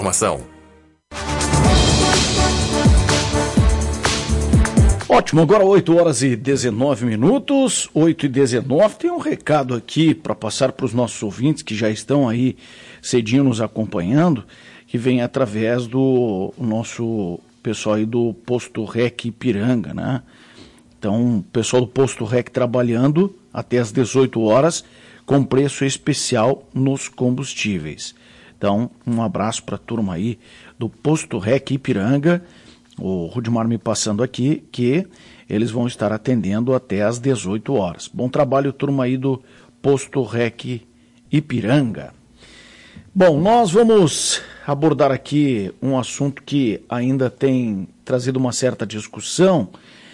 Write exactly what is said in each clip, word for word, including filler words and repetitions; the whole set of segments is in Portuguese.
Informação. Ótimo, agora oito horas e dezenove minutos, oito e dezenove. Tem um recado aqui para passar para os nossos ouvintes que já estão aí cedinho nos acompanhando, que vem através do nosso pessoal aí do Posto Rec Ipiranga, né? Então, o pessoal do Posto Rec trabalhando até às dezoito horas com preço especial nos combustíveis. Então, um abraço para a turma aí do Posto Rec Ipiranga. O Rudimar me passando aqui que eles vão estar atendendo até às dezoito horas. Bom trabalho, turma aí do Posto Rec Ipiranga. Bom, nós vamos abordar aqui um assunto que ainda tem trazido uma certa discussão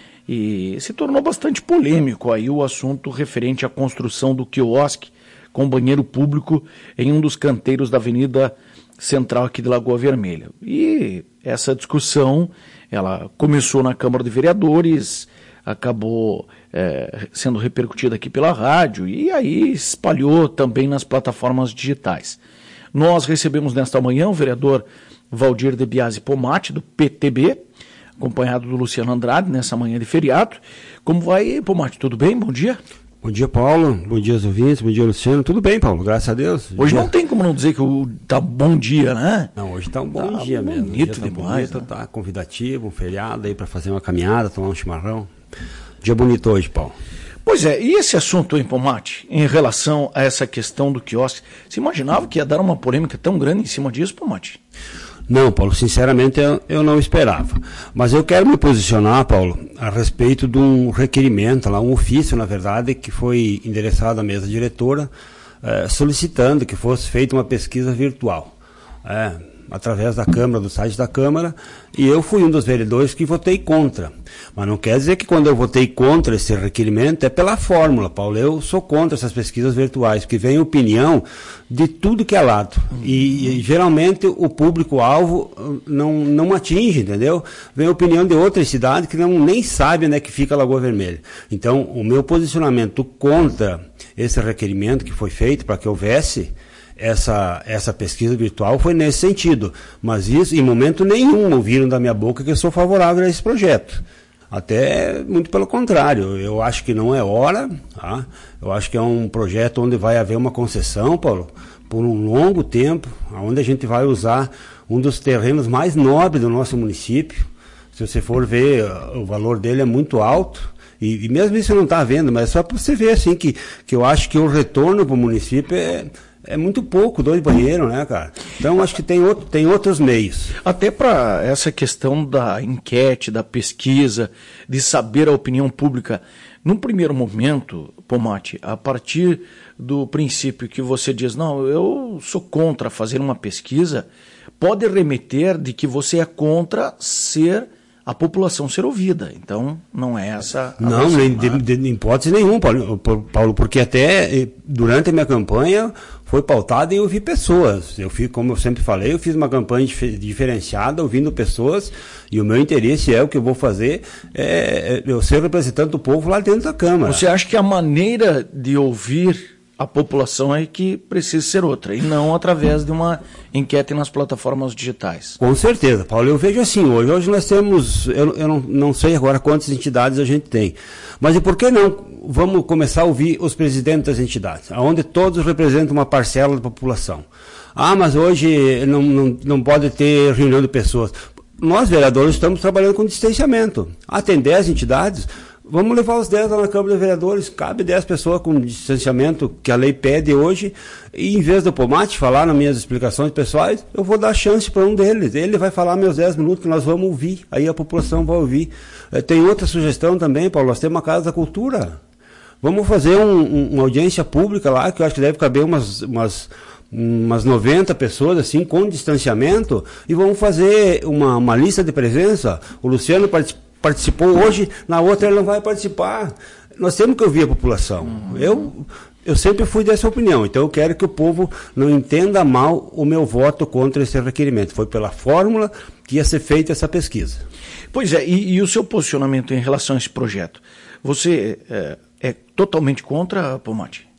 e se tornou bastante polêmico aí o assunto referente à construção do quiosque com banheiro público em um dos canteiros da Avenida Central aqui de Lagoa Vermelha. E essa discussão, ela começou na Câmara de Vereadores, acabou é, sendo repercutida aqui pela rádio e aí espalhou também nas plataformas digitais. Nós recebemos nesta manhã o vereador Valdir de Biasi Pomati, do P T B, acompanhado do Luciano Andrade, nessa manhã de feriado. Como vai, Pomati? Tudo bem? Bom dia. Bom dia, Paulo. Bom dia aos ouvintes. Bom dia, Luciano. Tudo bem, Paulo? Graças a Deus. Hoje dia... não tem como não dizer que tá bom dia, né? Não, hoje tá um bom tá dia mesmo. Bonito tá demais. Bonito, né? Tá convidativo, um feriado aí para fazer uma caminhada, tomar um chimarrão. Dia bonito hoje, Paulo. Pois é, e esse assunto, hein, Pomati, em relação a essa questão do quiosque, você imaginava que ia dar uma polêmica tão grande em cima disso, Pomati? Não, Paulo, sinceramente eu, eu não esperava. Mas eu quero me posicionar, Paulo, a respeito de um requerimento, lá, um ofício, na verdade, que foi endereçado à mesa diretora, eh, solicitando que fosse feita uma pesquisa virtual. É, através da Câmara, do site da Câmara, e eu fui um dos vereadores que votei contra. Mas não quer dizer que quando eu votei contra esse requerimento é pela fórmula, Paulo. Eu sou contra essas pesquisas virtuais, que vem opinião de tudo que é lado. E, e geralmente o público-alvo não, não atinge, entendeu? Vem opinião de outras cidades que não, nem sabem onde é que fica a Lagoa Vermelha. Então, o meu posicionamento contra esse requerimento que foi feito para que houvesse Essa, essa pesquisa virtual foi nesse sentido, mas isso em momento nenhum ouviram da minha boca que eu sou favorável a esse projeto. Até muito pelo contrário, eu acho que não é hora, tá? Eu acho que é um projeto onde vai haver uma concessão, Paulo, por um longo tempo, onde a gente vai usar um dos terrenos mais nobres do nosso município. Se você for ver, o valor dele é muito alto. E, e mesmo isso não está vendo, mas é só para você ver assim, que, que eu acho que o retorno para o município é... É muito pouco, dois banheiros, né, cara? Então, acho que tem, outro, tem outros meios. Até para essa questão da enquete, da pesquisa, de saber a opinião pública. Num primeiro momento, Pomati, a partir do princípio que você diz, não, eu sou contra fazer uma pesquisa, pode remeter de que você é contra ser... a população ser ouvida. Então, não é essa... a não, nem, de, de, de hipótese nenhuma, Paulo, Paulo, porque até durante a minha campanha foi pautada em ouvir pessoas. Eu fiz, como eu sempre falei, eu fiz uma campanha dif- diferenciada, ouvindo pessoas, e o meu interesse é, o que eu vou fazer, é, é eu ser representante do povo lá dentro da Câmara. Você acha que a maneira de ouvir a população é que precisa ser outra, e não através de uma enquete nas plataformas digitais? Com certeza, Paulo. Eu vejo assim, hoje, hoje nós temos, eu, eu não, não sei agora quantas entidades a gente tem, mas e por que não vamos começar a ouvir os presidentes das entidades, onde todos representam uma parcela da população? Ah, mas hoje não, não, não pode ter reunião de pessoas. Nós, vereadores, estamos trabalhando com distanciamento. Ah, tem dez entidades... Vamos levar os dez lá na Câmara de Vereadores, cabe dez pessoas com distanciamento que a lei pede hoje, e em vez do Pomati falar nas minhas explicações pessoais, eu vou dar chance para um deles, ele vai falar meus dez minutos, nós vamos ouvir, aí a população vai ouvir. Tem outra sugestão também, Paulo, nós temos uma Casa da Cultura, vamos fazer um, um, uma audiência pública lá, que eu acho que deve caber umas... umas umas noventa pessoas, assim, com distanciamento, e vamos fazer uma, uma lista de presença. O Luciano participou, participou hoje, na outra ele não vai participar. Nós temos que ouvir a população. Uhum. Eu, eu sempre fui dessa opinião, então eu quero que o povo não entenda mal o meu voto contra esse requerimento. Foi pela fórmula que ia ser feita essa pesquisa. Pois é, e, e o seu posicionamento em relação a esse projeto? Você é, é totalmente contra, Pomati?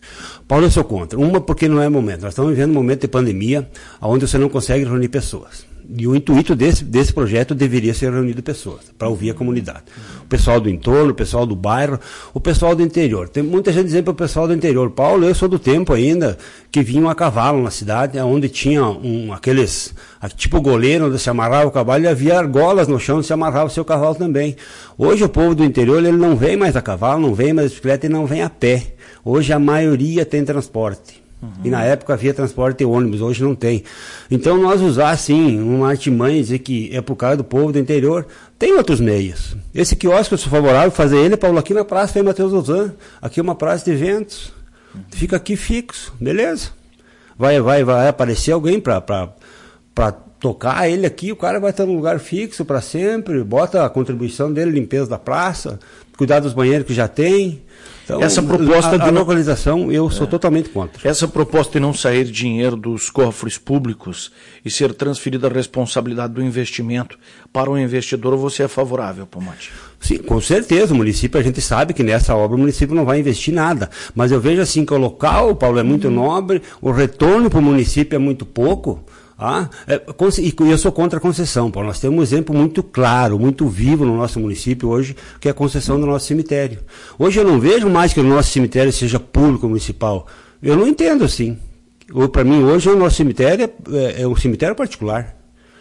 Paulo, eu sou contra. Uma, porque não é momento. Nós estamos vivendo um momento de pandemia onde você não consegue reunir pessoas. E o intuito desse, desse projeto deveria ser reunir pessoas, para ouvir a comunidade. O pessoal do entorno, o pessoal do bairro, o pessoal do interior. Tem muita gente dizendo para o pessoal do interior, Paulo, eu sou do tempo ainda que vinham a cavalo na cidade, onde tinha um, aqueles, tipo goleiro, onde se amarrava o cavalo, e havia argolas no chão onde se amarrava o seu cavalo também. Hoje o povo do interior, ele não vem mais a cavalo, não vem mais a bicicleta e não vem a pé. Hoje a maioria tem transporte. Uhum. E na época havia transporte de ônibus, hoje não tem. Então nós usar assim, uma artimanha, dizer que é por causa do povo do interior, tem outros meios. Esse quiosque eu sou favorável a fazer ele, Paulo, aqui na praça Frei Mateus Ozan, aqui é uma praça de eventos, uhum. Fica aqui fixo, beleza? Vai, vai, vai aparecer alguém para para tocar ele aqui, o cara vai estar num lugar fixo para sempre, bota a contribuição dele, limpeza da praça, cuidar dos banheiros que já tem. Então, essa proposta a, de a localização eu sou é. totalmente contra. Essa proposta de não sair dinheiro dos cofres públicos e ser transferida a responsabilidade do investimento para o investidor, você é favorável, Pomate? Sim, com certeza. O município, a gente sabe que nessa obra o município não vai investir nada. Mas eu vejo assim que o local, Paulo, é muito uhum. nobre, o retorno para o município é muito pouco. Ah, é, e eu sou contra a concessão, Paulo. Nós temos um exemplo muito claro, muito vivo no nosso município hoje, que é a concessão do nosso cemitério. Hoje eu não vejo mais que o nosso cemitério seja público municipal. Eu não entendo assim. Para mim, hoje o nosso cemitério é, é um cemitério particular.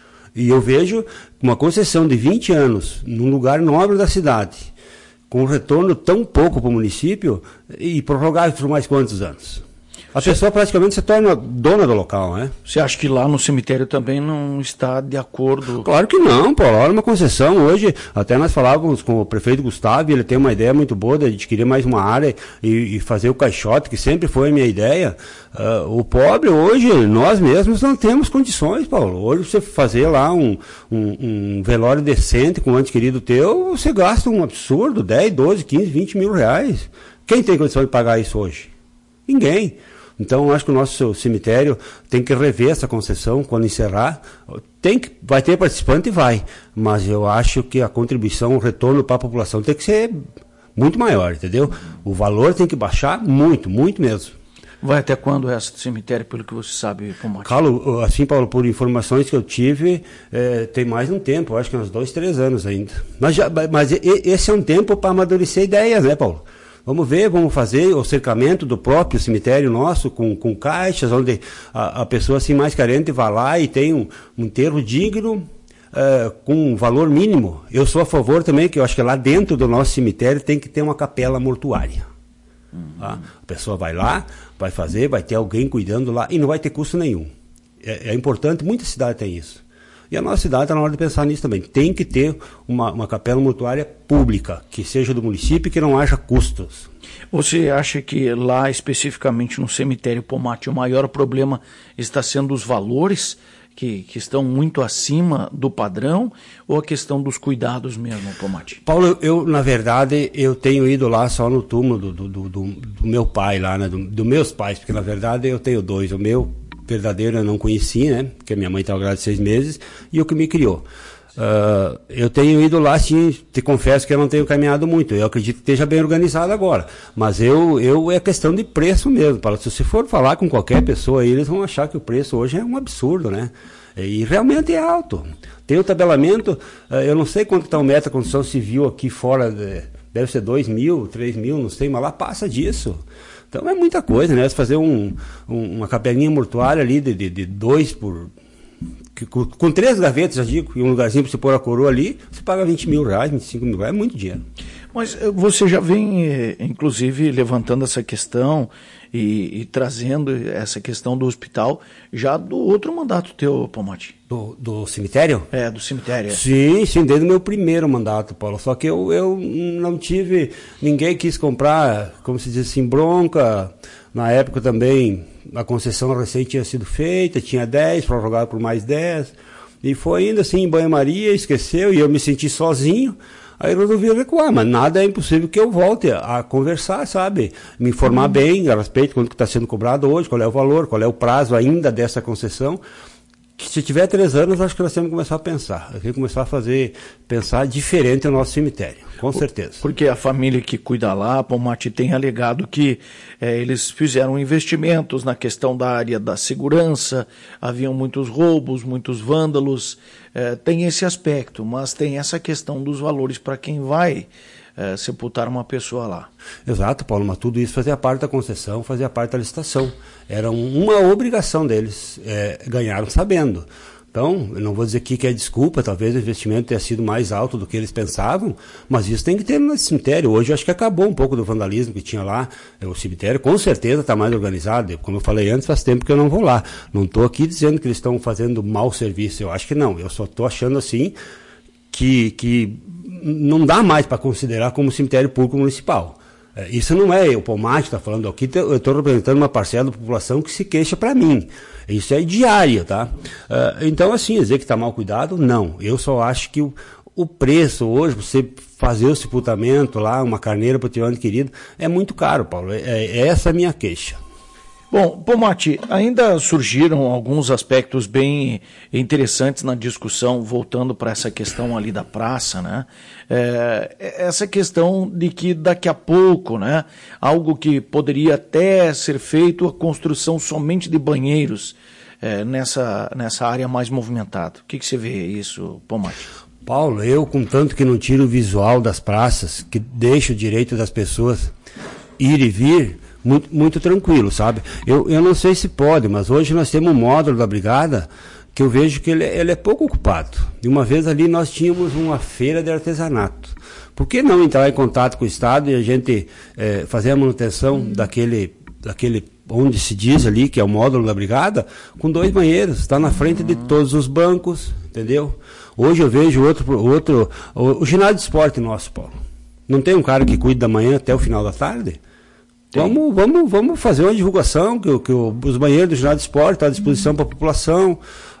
E eu vejo uma concessão de vinte anos, num lugar nobre da cidade, com um retorno tão pouco para o município, e prorrogável por mais quantos anos? A Você... pessoa praticamente se torna dona do local, né? Você acha que lá no cemitério também não está de acordo? Claro que não, Paulo. Olha uma concessão. Hoje, até nós falávamos com o prefeito Gustavo, ele tem uma ideia muito boa de adquirir mais uma área e, e fazer o caixote, que sempre foi a minha ideia. Uh, o pobre hoje, nós mesmos não temos condições, Paulo. Hoje você fazer lá um, um, um velório decente com um ente querido teu, você gasta um absurdo, dez, doze, quinze, vinte mil reais. Quem tem condição de pagar isso hoje? Ninguém. Então, eu acho que o nosso cemitério tem que rever essa concessão quando encerrar. Tem que, vai ter participante e vai, mas eu acho que a contribuição, o retorno para a população tem que ser muito maior, entendeu? O valor tem que baixar muito, muito mesmo. Vai até quando esse cemitério, pelo que você sabe, Pomate? Carlos, assim, Paulo, por informações que eu tive, é, tem mais um tempo, acho que uns dois, três anos ainda. Mas, já, mas esse é um tempo para amadurecer ideias, né, Paulo? Vamos ver, vamos fazer o cercamento do próprio cemitério nosso, com, com caixas, onde a, a pessoa assim, mais carente vai lá e tem um, um enterro digno, uh, com um valor mínimo. Eu sou a favor também, que eu acho que lá dentro do nosso cemitério tem que ter uma capela mortuária. Uhum. Tá? A pessoa vai lá, vai fazer, vai ter alguém cuidando lá, e não vai ter custo nenhum. É, é importante, muita cidade tem isso. E a nossa cidade está na hora de pensar nisso também. Tem que ter uma, uma capela mortuária pública, que seja do município e que não haja custos. Você acha que lá, especificamente no cemitério Pomate, o maior problema está sendo os valores, que, que estão muito acima do padrão, ou a questão dos cuidados mesmo, Pomate? Paulo, eu, na verdade, eu tenho ido lá só no túmulo do, do, do, do meu pai, lá, né, do, dos meus pais, porque na verdade eu tenho dois, o meu verdadeiro eu não conheci, né? Porque minha mãe estava grávida de seis meses e o que me criou. Uh, eu tenho ido lá, sim, te confesso que eu não tenho caminhado muito. Eu acredito que esteja bem organizado agora. Mas eu, eu é questão de preço mesmo, Paulo. Se você for falar com qualquer pessoa aí, eles vão achar que o preço hoje é um absurdo, né? E realmente é alto. Tem o tabelamento, uh, eu não sei quanto está o metro da construção civil aqui fora, de, deve ser dois mil, três mil, não sei, mas lá passa disso. Então é muita coisa, né? Você fazer um, um, uma capelinha mortuária ali de, de, de dois por... Que, com, com três gavetas, já digo, e um lugarzinho para você pôr a coroa ali, você paga vinte mil reais, vinte e cinco mil reais, é muito dinheiro. Mas você já vem, inclusive, levantando essa questão e, e trazendo essa questão do hospital já do outro mandato teu, Pomate. Do, do cemitério? É, do cemitério. É. Sim, sim, desde o meu primeiro mandato, Paulo. Só que eu, eu não tive, ninguém quis comprar, como se diz assim, bronca. Na época também a concessão recém tinha sido feita, tinha dez, prorrogado por mais dez. E foi indo assim em banho-maria, esqueceu, e eu me senti sozinho. Aí eu resolvi recuar, mas nada é impossível que eu volte a conversar, sabe? Me informar bem a respeito de quanto está sendo cobrado hoje, qual é o valor, qual é o prazo ainda dessa concessão. se tiver três anos, acho que nós temos que começar a pensar. Temos que começar a fazer, pensar diferente o nosso cemitério, com certeza. Porque a família que cuida lá, Pomati, tem alegado que é, eles fizeram investimentos na questão da área da segurança, haviam muitos roubos, muitos vândalos, é, tem esse aspecto, mas tem essa questão dos valores para quem vai é, sepultar uma pessoa lá. Exato, Paulo, mas tudo isso fazia parte da concessão, fazia parte da licitação. Era uma obrigação deles, é, ganharam sabendo. Então, eu não vou dizer aqui que é desculpa, talvez o investimento tenha sido mais alto do que eles pensavam, mas isso tem que ter no cemitério. Hoje eu acho que acabou um pouco do vandalismo que tinha lá. O cemitério com certeza está mais organizado. Como eu falei antes, faz tempo que eu não vou lá. Não estou aqui dizendo que eles estão fazendo mau serviço, eu acho que não. Eu só estou achando assim que, que não dá mais para considerar como cemitério público municipal. Isso não é o Pomati está falando aqui, eu estou representando uma parcela da população que se queixa para mim. Isso é diário, tá? Uh, então, assim, dizer que está mal cuidado, não. Eu só acho que o, o preço hoje, você fazer o sepultamento lá, uma carneira para o teu ente querido, é muito caro, Paulo. É, é essa a minha queixa. Bom, Pomati, ainda surgiram alguns aspectos bem interessantes na discussão, voltando para essa questão ali da praça, né? É, essa questão de que daqui a pouco, né, algo que poderia até ser feito, a construção somente de banheiros é, nessa, nessa área mais movimentada. O que, que você vê isso, Pomati? Paulo, eu, contanto que não tiro o visual das praças, que deixo o direito das pessoas ir e vir, Muito, muito tranquilo, sabe? Eu, eu não sei se pode, mas hoje nós temos um módulo da brigada que eu vejo que ele, ele é pouco ocupado. E uma vez ali nós tínhamos uma feira de artesanato. Por que não entrar em contato com o Estado e a gente é, fazer a manutenção daquele, daquele, onde se diz ali que é o módulo da brigada, com dois banheiros, está na frente de todos os bancos, entendeu? Hoje eu vejo outro, outro o, o ginásio de esporte nosso, Paulo. Não tem um cara que cuida da manhã até o final da tarde? Vamos, vamos, vamos fazer uma divulgação que, que os banheiros do ginásio de esporte estão à disposição para a população.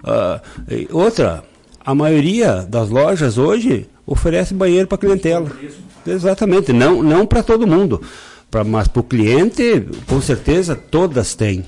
Uh, outra, a maioria das lojas hoje oferece banheiro para clientela. Exatamente, não, não para todo mundo, pra, mas para o cliente, com certeza, todas têm.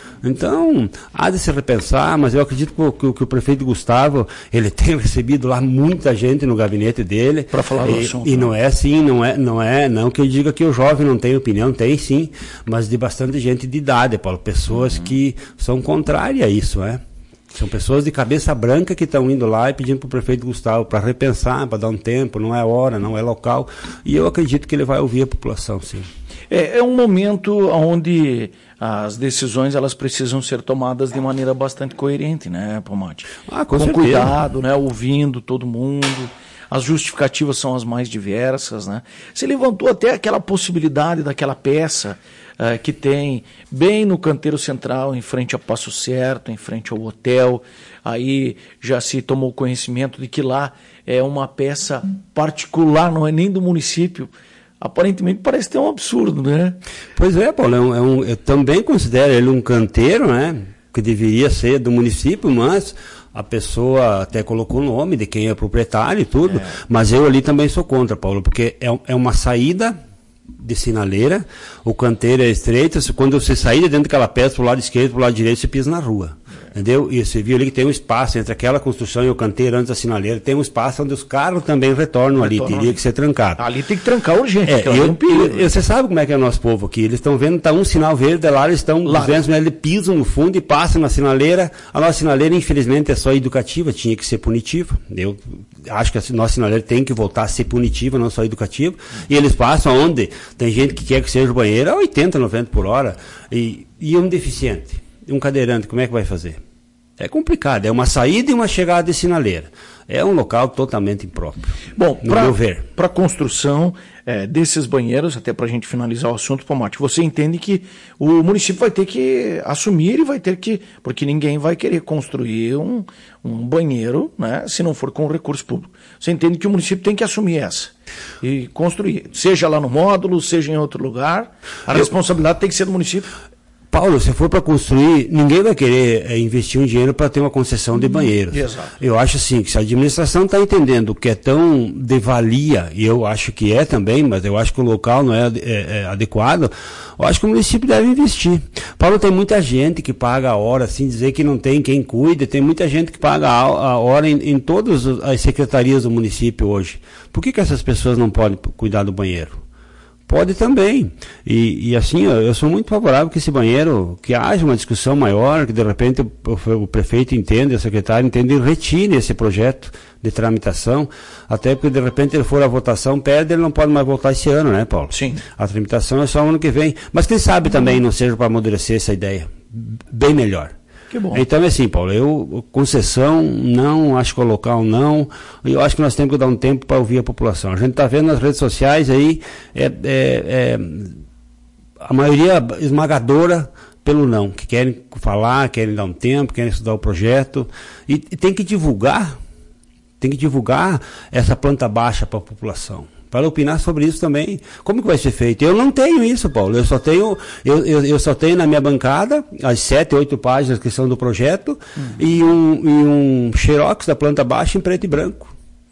Então, há de se repensar, mas eu acredito que, que, que o prefeito Gustavo, ele tem recebido lá muita gente no gabinete dele. Para falar do e, assunto. E não é assim, não é, não é, não que eu diga que o jovem não tem opinião, tem sim, mas de bastante gente de idade, Paulo, pessoas uhum. que são contrárias a isso, né? São pessoas de cabeça branca que estão indo lá e pedindo para o prefeito Gustavo para repensar, para dar um tempo, não é hora, não é local, e eu acredito que ele vai ouvir a população, sim. É, é um momento onde as decisões elas precisam ser tomadas de maneira bastante coerente, né, Pomati? Ah, com, com certeza. cuidado, né, ouvindo todo mundo. As justificativas são as mais diversas, né? Se levantou até aquela possibilidade daquela peça uh, que tem bem no canteiro central, em frente ao Passo Certo, em frente ao hotel. Aí já se tomou conhecimento de que lá é uma peça particular, não é nem do município. Aparentemente parece ter um absurdo, né? Pois é, Paulo, é um, é um, eu também considero ele um canteiro, né? Que deveria ser do município, mas a pessoa até colocou o nome de quem é proprietário e tudo, é. Mas eu ali também sou contra, Paulo, porque é, é uma saída de sinaleira, o canteiro é estreito, quando você sair de dentro daquela peça pro lado esquerdo, pro lado direito, você pisa na rua. Entendeu? E você viu ali que tem um espaço entre aquela construção e o canteiro antes da sinaleira, tem um espaço onde os carros também retornam, retornam ali, teria ali. que ser trancado. Ali tem que trancar urgente. É, eu, um perigo, eu, você sabe como é que é o nosso povo aqui, eles estão vendo, tá um sinal verde, lá eles estão duzentos metros, eles pisam no fundo e passam na sinaleira. A nossa sinaleira, infelizmente, é só educativa, tinha que ser punitiva. Eu acho que a nossa sinaleira tem que voltar a ser punitiva, não só educativa. E eles passam onde tem gente que quer que seja o banheiro a oitenta, noventa por hora, e, e um deficiente. Um cadeirante, como é que vai fazer? É complicado, é uma saída e uma chegada de sinaleira. É um local totalmente impróprio. Bom, para a construção é, desses banheiros, até para a gente finalizar o assunto, Pomati, você entende que o município vai ter que assumir e vai ter que, porque ninguém vai querer construir um, um banheiro, né, se não for com recurso público. Você entende que o município tem que assumir essa e construir, seja lá no módulo, seja em outro lugar, a Eu... responsabilidade tem que ser do município. Paulo, se for para construir, ninguém vai querer é, investir um dinheiro para ter uma concessão de banheiros. Exato. Eu acho assim, que se a administração está entendendo que é tão de valia, e eu acho que é também, mas eu acho que o local não é, é, é adequado, eu acho que o município deve investir. Paulo, tem muita gente que paga a hora, assim, dizer que não tem quem cuide, tem muita gente que paga a, a hora em, em todas as secretarias do município hoje. Por que que essas pessoas não podem cuidar do banheiro? Pode também. E, e assim, eu sou muito favorável que esse banheiro, que haja uma discussão maior, que de repente o, o prefeito entenda, o secretário entenda e retire esse projeto de tramitação, até porque de repente ele for à votação, perde, ele não pode mais votar esse ano, né, Paulo? Sim. A tramitação é só ano que vem. Mas quem sabe também não seja para amadurecer essa ideia. Bem melhor. Que bom. Então é assim, Paulo, eu, concessão não, acho que o local não, eu acho que nós temos que dar um tempo para ouvir a população. A gente está vendo nas redes sociais aí, é, é, é, a maioria esmagadora pelo não, que querem falar, querem dar um tempo, querem estudar o projeto, e, e tem que divulgar, tem que divulgar essa planta baixa para a população. Para opinar sobre isso também. Como que vai ser feito? Eu não tenho isso, Paulo. Eu só tenho, eu, eu, eu só tenho na minha bancada as sete, oito páginas que são do projeto uhum. e, um, e um xerox da planta baixa em preto e branco.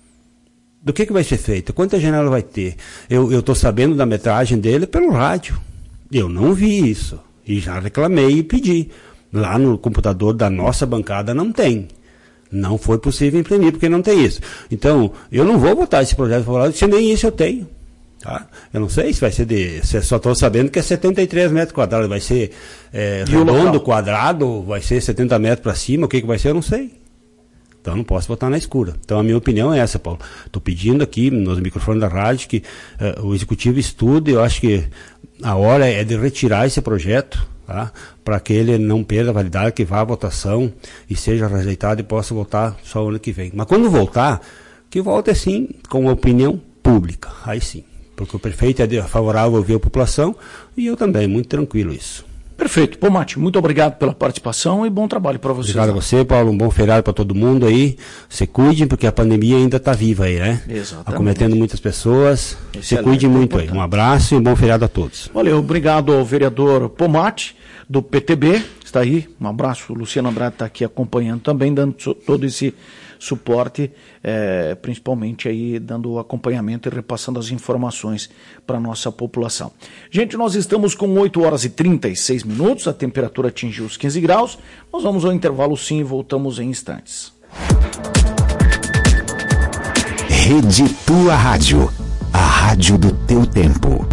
Do que que vai ser feito? Quanta janela vai ter? Eu estou sabendo da metragem dele pelo rádio. Eu não vi isso. E já reclamei e pedi. Lá no computador da nossa bancada não tem. Não foi possível imprimir, porque não tem isso. Então, eu não vou votar esse projeto favorável, se nem isso eu tenho. Tá? Eu não sei se vai ser de... Só estou sabendo que é setenta e três metros quadrados. Vai ser é, redondo, quadrado, vai ser setenta metros para cima, o que, que vai ser, eu não sei. Então, eu não posso votar na escura. Então, a minha opinião é essa, Paulo. Estou pedindo aqui, nos microfones da rádio, que uh, o Executivo estude. Eu acho que a hora é de retirar esse projeto, tá? Para que ele não perda a validade, que vá à votação e seja rejeitado e possa votar só o ano que vem. Mas quando voltar, que volte assim, com a opinião pública. Aí sim. Porque o prefeito é favorável a ouvir a população e eu também, muito tranquilo isso. Perfeito. Pomate, muito obrigado pela participação e bom trabalho para você. Obrigado a você, Paulo. Um bom feriado para todo mundo aí. Se cuidem, porque a pandemia ainda está viva aí, né? Exatamente. Acometendo muitas pessoas. Excelente. Se cuidem muito aí. Um abraço e um bom feriado a todos. Valeu. Obrigado ao vereador Pomate, do P T B. Está aí. Um abraço. O Luciano Andrade está aqui acompanhando também, dando todo esse suporte, é, principalmente aí dando acompanhamento e repassando as informações para a nossa população. Gente, nós estamos com oito horas e trinta e seis minutos, a temperatura atingiu os quinze graus, nós vamos ao intervalo sim e voltamos em instantes. Rede Tua Rádio, a rádio do teu tempo.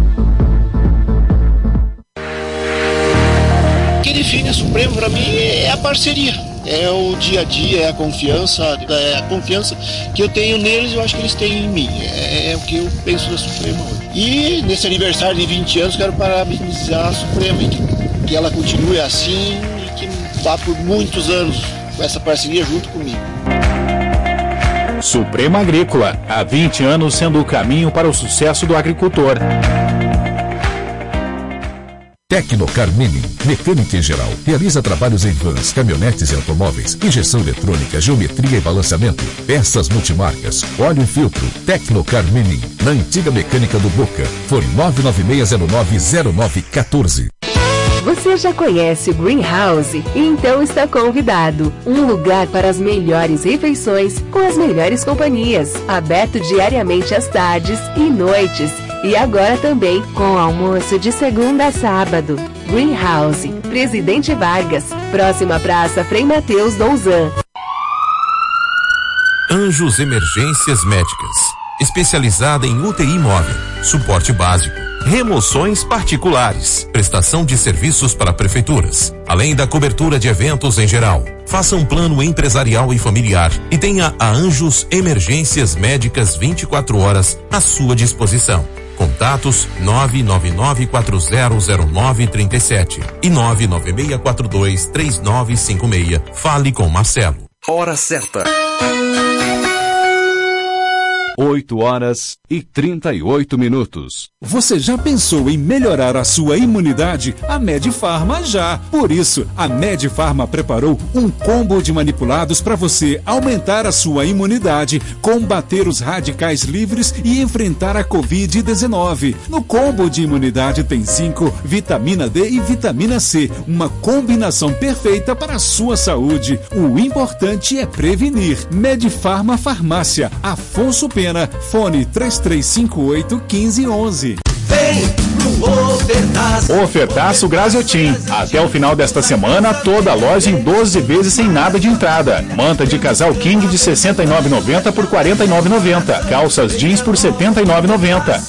O que define a Supremo para mim é a parceria. É o dia a dia, é a confiança, é a confiança que eu tenho neles, eu acho que eles têm em mim. É, é o que eu penso da Suprema hoje. E nesse aniversário de vinte anos, quero parabenizar a Suprema e que, que ela continue assim e que vá por muitos anos com essa parceria junto comigo. Suprema Agrícola, há vinte anos sendo o caminho para o sucesso do agricultor. Tecnocar Mini, mecânica em geral. Realiza trabalhos em vans, caminhonetes e automóveis, injeção eletrônica, geometria e balanceamento, peças multimarcas, óleo e filtro. Tecnocar Mini, na antiga mecânica do Boca. Fone nove nove seis zero nove zero nove um quatro. Você já conhece o Greenhouse? Então está convidado. Um lugar para as melhores refeições com as melhores companhias. Aberto diariamente às tardes e noites. E agora também com almoço de segunda a sábado. Greenhouse, Presidente Vargas, próxima Praça Frei Mateus Douzan. Anjos Emergências Médicas, especializada em U T I móvel, suporte básico, remoções particulares, prestação de serviços para prefeituras, além da cobertura de eventos em geral. Faça um plano empresarial e familiar e tenha a Anjos Emergências Médicas vinte e quatro horas à sua disposição. Contatos nove nove nove quatro zero zero nove três sete e nove nove seis quatro dois três nove cinco seis. Fale com Marcelo. Hora certa. oito horas e trinta e oito minutos. Você já pensou em melhorar a sua imunidade? A Medifarma já. Por isso, a Medifarma preparou um combo de manipulados para você aumentar a sua imunidade, combater os radicais livres e enfrentar a covid dezenove. No combo de imunidade tem zinco, vitamina D e vitamina C, uma combinação perfeita para a sua saúde. O importante é prevenir. Medifarma Farmácia, Afonso Pena. Fone três três cinco oito, um cinco um um. Vem pro Ofertaço. Ofertaço Graziotin. Até o final desta semana, toda a loja em doze vezes sem nada de entrada. Manta de casal King de sessenta e nove reais e noventa centavos por quarenta e nove reais e noventa centavos. Calças jeans por setenta e nove reais e noventa centavos.